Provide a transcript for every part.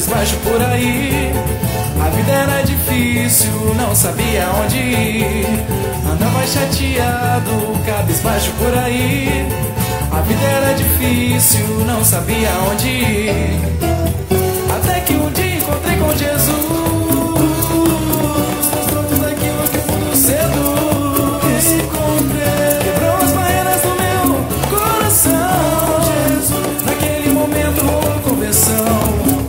cabisbaixo por aí. A vida era difícil, não sabia onde ir. Andava chateado, cabisbaixo por aí. A vida era difícil, não sabia onde ir. Até que um dia encontrei com Jesus. Mostrou tudo aquilo que o mundo seduz. Encontrei, quebrou as barreiras do meu coração. Jesus, naquele momento houve conversão.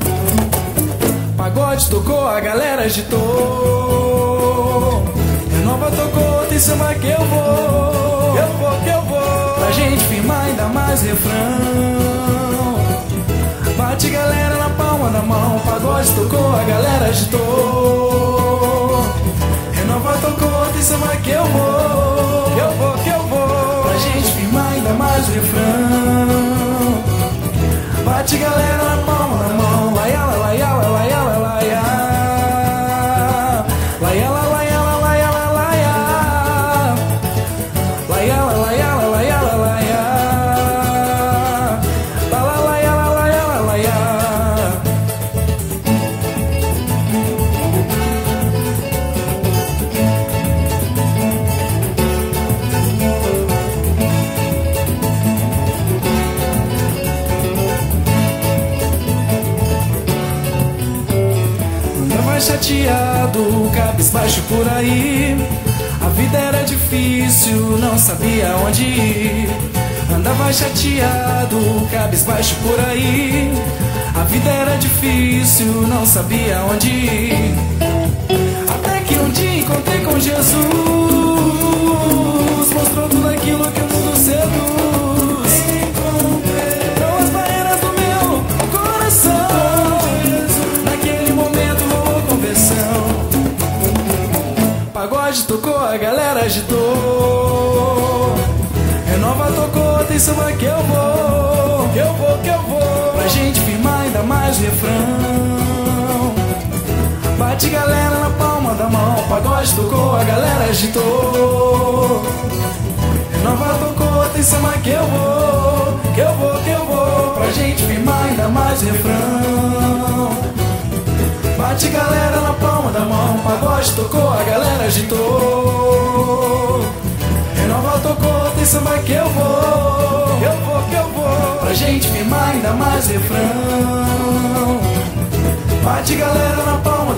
Pagode tocou, a galera agitou. Renova tocou, tem samba que eu vou. Eu vou, que eu vou. Pra gente firmar ainda mais refrão. Bate galera na palma da mão. Pagode tocou, a galera agitou. Renova tocou, tem samba que eu vou. Eu vou, que eu vou. Pra gente firmar ainda mais refrão. Bate galera na palma da mão. Laiala, laiala, laiala, laia. Laiala, laiala, laiala, laia. Laiala, laiala, laiala, laia. Lala, laiala, laiala, laia. Chateado, cabisbaixo por aí. A vida era difícil, não sabia onde ir. Andava chateado, cabisbaixo por aí. A vida era difícil, não sabia onde ir. Até que um dia encontrei com Jesus. Mostrou tudo aquilo que o mundo seduz. Quebrou as barreiras do meu coração. Naquele momento pagode tocou, a galera agitou. Renova tocou, tem samba que eu vou. Eu vou, que eu vou. Pra gente firmar ainda mais refrão. Bate galera na palma da mão. Pagode tocou, a galera agitou. Renova tocou, tem samba que eu vou. Que eu vou, que eu vou. Pra gente firmar ainda mais refrão. Bate galera na palma da mão. Pagode tocou, a galera agitou. Renova tocou, tem samba que eu vou. Eu vou, que eu vou. Pra gente firmar ainda mais refrão. Bate galera na palma